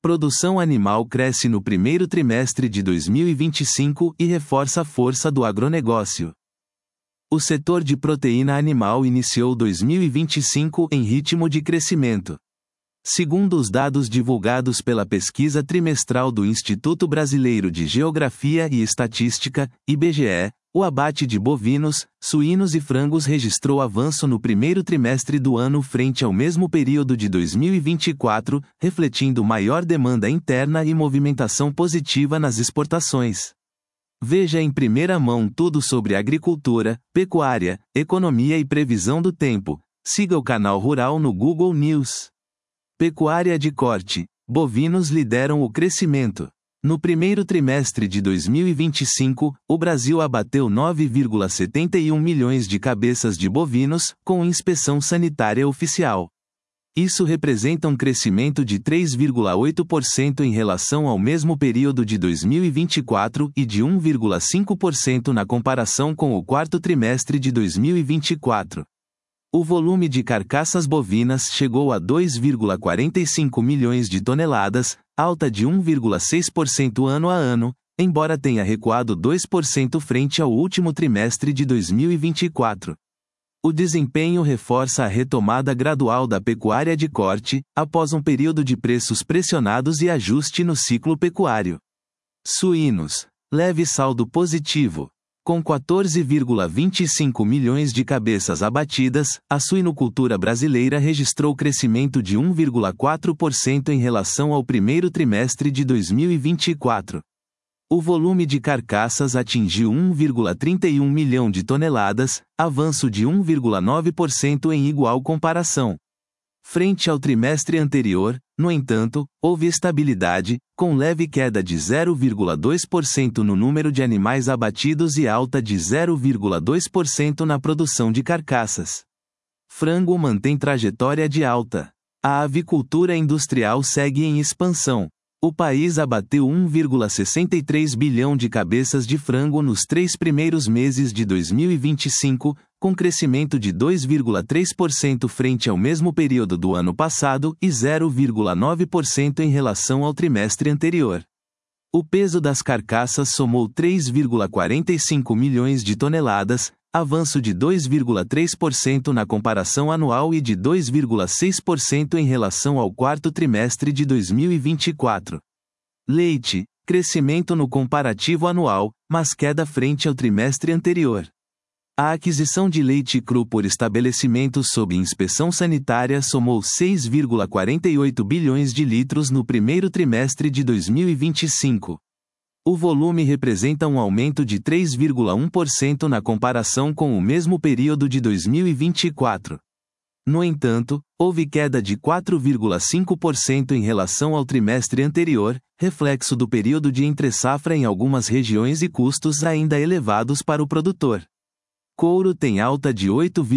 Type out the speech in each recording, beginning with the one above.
Produção animal cresce no primeiro trimestre de 2025 e reforça a força do agronegócio. O setor de proteína animal iniciou 2025 em ritmo de crescimento. Segundo os dados divulgados pela pesquisa trimestral do Instituto Brasileiro de Geografia e Estatística, IBGE, o abate de bovinos, suínos e frangos registrou avanço no primeiro trimestre do ano frente ao mesmo período de 2024, refletindo maior demanda interna e movimentação positiva nas exportações. Veja em primeira mão tudo sobre agricultura, pecuária, economia e previsão do tempo. Siga o canal Rural no Google News. Pecuária de corte. Bovinos lideram o crescimento. No primeiro trimestre de 2025, o Brasil abateu 9,71 milhões de cabeças de bovinos, com inspeção sanitária oficial. Isso representa um crescimento de 3,8% em relação ao mesmo período de 2024 e de 1,5% na comparação com o quarto trimestre de 2024. O volume de carcaças bovinas chegou a 2,45 milhões de toneladas, alta de 1,6% ano a ano, embora tenha recuado 2% frente ao último trimestre de 2024. O desempenho reforça a retomada gradual da pecuária de corte, após um período de preços pressionados e ajuste no ciclo pecuário. Suínos. Leve saldo positivo. Com 14,25 milhões de cabeças abatidas, a suinocultura brasileira registrou crescimento de 1,4% em relação ao primeiro trimestre de 2024. O volume de carcaças atingiu 1,31 milhão de toneladas, avanço de 1,9% em igual comparação. Frente ao trimestre anterior, no entanto, houve estabilidade, com leve queda de 0,2% no número de animais abatidos e alta de 0,2% na produção de carcaças. Frango mantém trajetória de alta. A avicultura industrial segue em expansão. O país abateu 1,63 bilhão de cabeças de frango nos 3 primeiros meses de 2025, com crescimento de 2,3% frente ao mesmo período do ano passado e 0,9% em relação ao trimestre anterior. O peso das carcaças somou 3,45 milhões de toneladas, avanço de 2,3% na comparação anual e de 2,6% em relação ao quarto trimestre de 2024. Leite, crescimento no comparativo anual, mas queda frente ao trimestre anterior. A aquisição de leite cru por estabelecimentos sob inspeção sanitária somou 6,48 bilhões de litros no primeiro trimestre de 2025. O volume representa um aumento de 3,1% na comparação com o mesmo período de 2024. No entanto, houve queda de 4,5% em relação ao trimestre anterior, reflexo do período de entre-safra em algumas regiões e custos ainda elevados para o produtor. Couro tem alta de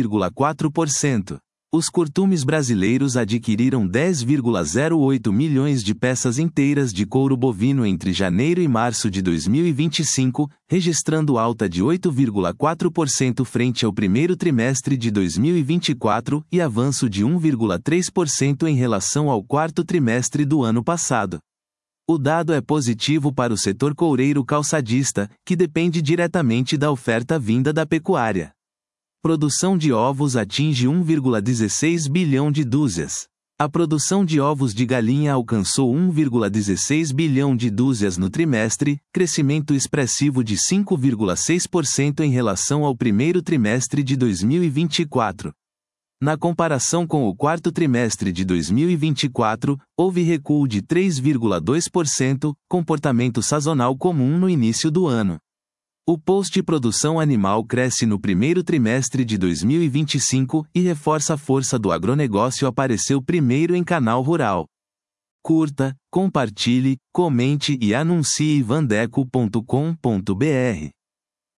8,4%. Os curtumes brasileiros adquiriram 10,08 milhões de peças inteiras de couro bovino entre janeiro e março de 2025, registrando alta de 8,4% frente ao primeiro trimestre de 2024 e avanço de 1,3% em relação ao quarto trimestre do ano passado. O dado é positivo para o setor coureiro calçadista, que depende diretamente da oferta vinda da pecuária. Produção de ovos atinge 1,16 bilhão de dúzias. A produção de ovos de galinha alcançou 1,16 bilhão de dúzias no trimestre, crescimento expressivo de 5,6% em relação ao primeiro trimestre de 2024. Na comparação com o quarto trimestre de 2024, houve recuo de 3,2%, comportamento sazonal comum no início do ano. O post-produção animal cresce no primeiro trimestre de 2025 e reforça a força do agronegócio. Apareceu primeiro em Canal Rural. Curta, compartilhe, comente e anuncie vandeco.com.br.